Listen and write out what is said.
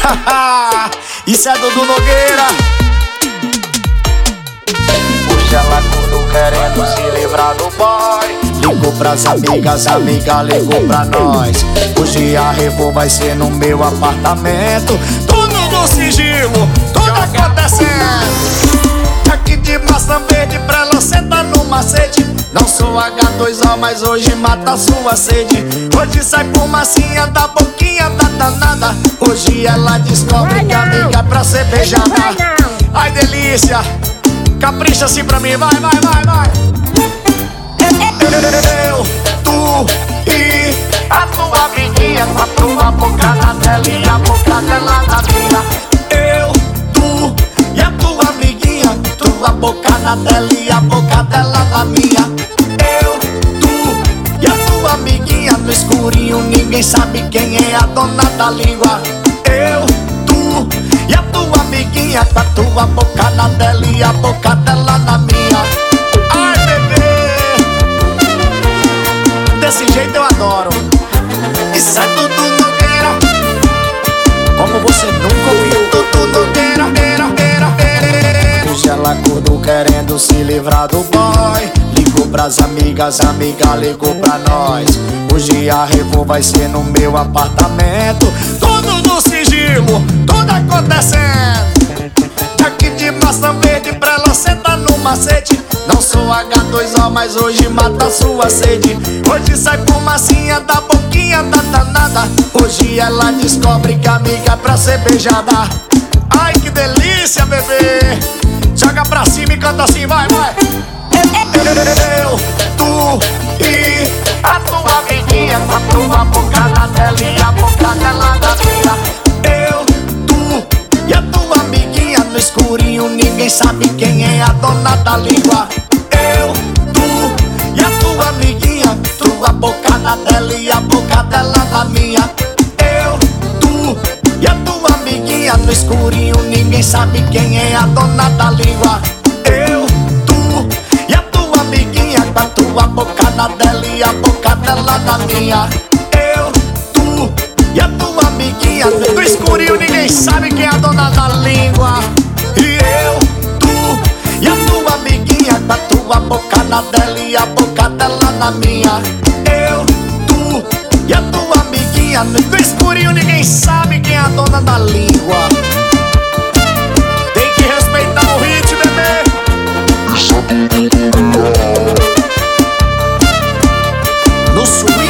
Isso é Dudu Nogueira. Hoje ela acordou querendo se livrar do boy. Ligou pras amigas, amiga ligou pra nós. Hoje a revo vai ser no meu apartamento. Tudo no sigilo, tudo acontecendo. Aqui de maçã verde pra ela sentar no macete. Não sou H2O, mas hoje mata a sua sede. Hoje sai fumacinha da boquinha da danada. Hoje ela descobre que a amiga é pra ser beijada. Ai delícia, capricha assim pra mim, vai, vai, vai, vai. Eu, tu e A tua amiguinha com a tua boca na tela e a boca dela na minha. eu, tu e a tua amiguinha. Tua boca na dela e a boca dela na minha. Eu, tu e a tua amiguinha. No escurinho ninguém sabe quem é a dona da língua. Eu, tu e a tua amiguinha. Com a tua boca na dela e a boca dela na minha. Ai bebê, desse jeito eu adoro. Isso é Dudu Nogueira, como você nunca ouviu. Dudu Nogueira, hoje ela acordou querendo se livrar do boy. Ligou pras amigas, amiga ligou pra nós. Hoje a revo vai ser no meu apartamento. Tudo no sigilo, tudo acontecendo. Aqui de maçã verde pra ela sentar no macete. Não sou H2O, mas hoje mata a sua sede. Hoje sai fumacinha da boquinha da danada. Hoje ela descobre que a amiga é pra ser beijada. Ai que delícia, bebê. Joga pra cima e canta assim, vai, vai. Eu, tu e A tua amiguinha com a tua boca na tela e a boca dela na minha. eu, tu e a tua amiguinha. No escurinho ninguém sabe quem é a dona da língua. Eu, tu e a tua amiguinha. Tua boca na dela e a boca dela na minha. Eu, tu e a tua amiguinha. No escurinho ninguém sabe quem é a dona da língua. Eu, tu e a tua amiguinha. Com a tua boca na dela e a boca dela na minha. Eu, tu e a tua amiguinha. No escurinho ninguém sabe quem é a dona da língua. E eu, tu e a tua amiguinha. Com a tua boca na dela e a boca dela na minha. Eu, tu e a tua amiguinha. No escurinho ninguém sabe quem é a dona da língua. Tem que respeitar o hit, bebê. No swing.